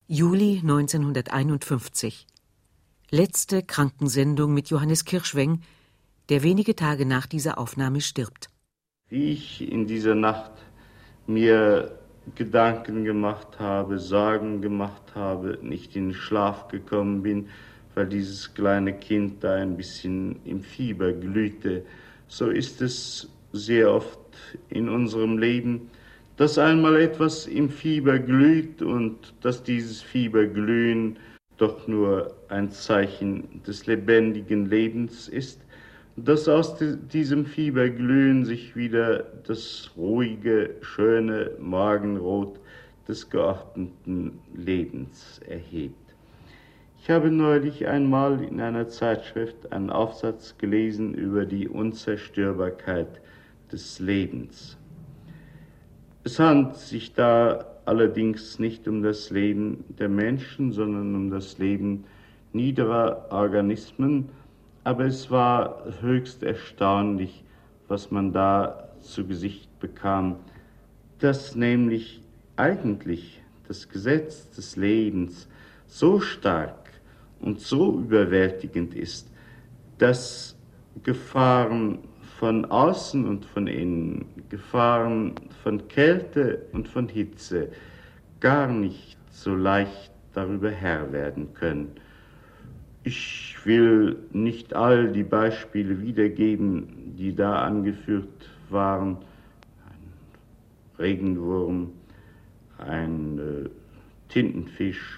Juli 1951. Letzte Krankensendung mit Johannes Kirschweng, der wenige Tage nach dieser Aufnahme stirbt. Wie ich in dieser Nacht mir Gedanken gemacht habe, Sorgen gemacht habe, nicht in den Schlaf gekommen bin, weil dieses kleine Kind da ein bisschen im Fieber glühte, so ist es sehr oft in unserem Leben, dass einmal etwas im Fieber glüht und dass dieses Fieberglühen doch nur ein Zeichen des lebendigen Lebens ist, dass aus diesem Fieberglühen sich wieder das ruhige, schöne Morgenrot des geordneten Lebens erhebt. Ich habe neulich einmal in einer Zeitschrift einen Aufsatz gelesen über die Unzerstörbarkeit des Lebens. Es handelt sich da allerdings nicht um das Leben der Menschen, sondern um das Leben niederer Organismen, aber es war höchst erstaunlich, was man da zu Gesicht bekam, dass nämlich eigentlich das Gesetz des Lebens so stark und so überwältigend ist, dass Gefahren von außen und von innen, Gefahren von Kälte und von Hitze gar nicht so leicht darüber Herr werden können. Ich will nicht all die Beispiele wiedergeben, die da angeführt waren. Ein Regenwurm, ein Tintenfisch,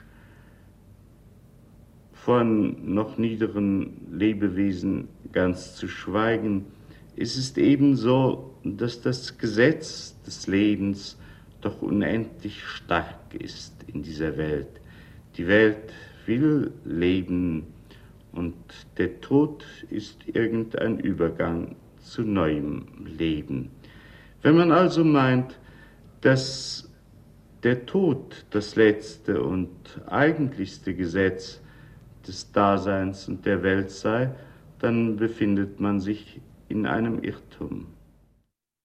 von noch niederen Lebewesen ganz zu schweigen. Es ist ebenso, dass das Gesetz des Lebens doch unendlich stark ist in dieser Welt. Die Welt will leben und der Tod ist irgendein Übergang zu neuem Leben. Wenn man also meint, dass der Tod das letzte und eigentlichste Gesetz des Daseins und der Welt sei, dann befindet man sich in einem Irrtum.